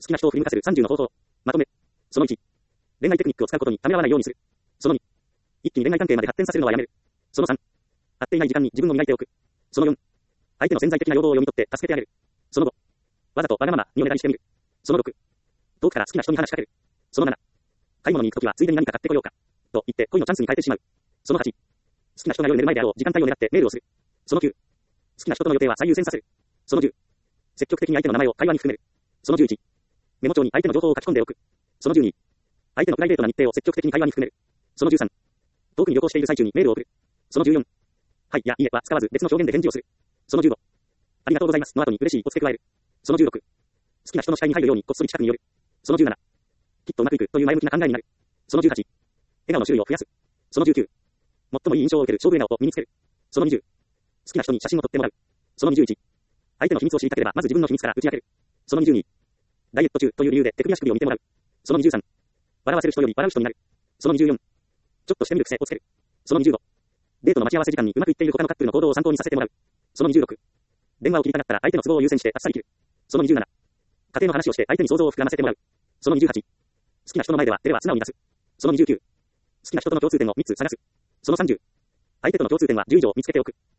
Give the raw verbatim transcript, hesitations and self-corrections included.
きな人を振り向かせるさんじゅうの方法。まとめ。そのいち。恋愛テクニックを使うことにためらわないようにする。そのに。一気に恋愛関係まで発展させるのはやめる。そのさん。会っていない時間に自分を磨いておく。そのよん。相手の潜在的な要望を読み取って助けてあげる。そのご。わざとわがままにお願いしてみる。そのろく。遠くから好きな人に話しかける。そのなな。買い物に行くときはついでに何か買ってこようか。と言って恋のチャンスに変えてしまう。そのはち。好きな人が夜寝る前であろう時間帯を狙ってメールをする。そのきゅう。好きな人との予定は最優先させる。そのじゅう。積極的に相手の名前を会話に含める。そのじゅういち。メモ帳に相手の情報を書き込んでおく。そのじゅうに。相手のプライベートな日程を積極的に会話に含める。そのじゅうさん。遠くに旅行している最中にメールを送る。そのじゅうよん。はいやいいえは使わず別の表現で返事をする。そのじゅうご。ありがとうございますの後に嬉しいを付け加える。そのじゅうろく。好きな人の視界に入るようにこっそり近くに寄る。そのじゅうなな。きっとうまくいくという前向きな考えになる。そのじゅうはち。笑顔の種類を増やす。そのじゅうきゅう。最もいい印象を受ける勝負笑顔を身につける。そのにじゅう。好きな人に写真を撮ってもらう。そのにじゅういち。相手の秘密を知りたければまず自分の秘密から打ち明ける。そのにじゅうに。ダイエット中という理由で手首足首を見てもらう。そのにじゅうさん。笑わせる人より笑う人になる。そのにじゅうよん。ちょっとしてみる癖をつける。そのにじゅうご。デートの待ち合わせ時間にうまくいっている他のカップルの行動を参考にさせてもらう。そのにじゅうろく。電話を切りたかったら相手の都合を優先してあっさり切る。そのにじゅうなな。家庭の話をして相手に想像を膨らませてもらう。そのにじゅうはち。好きな人の前では照れは素直に出す。そのにじゅうきゅう。好きな人との共通点をみっつ探す。そのさんじゅう。相手との共通点はじゅう以上見つけておく。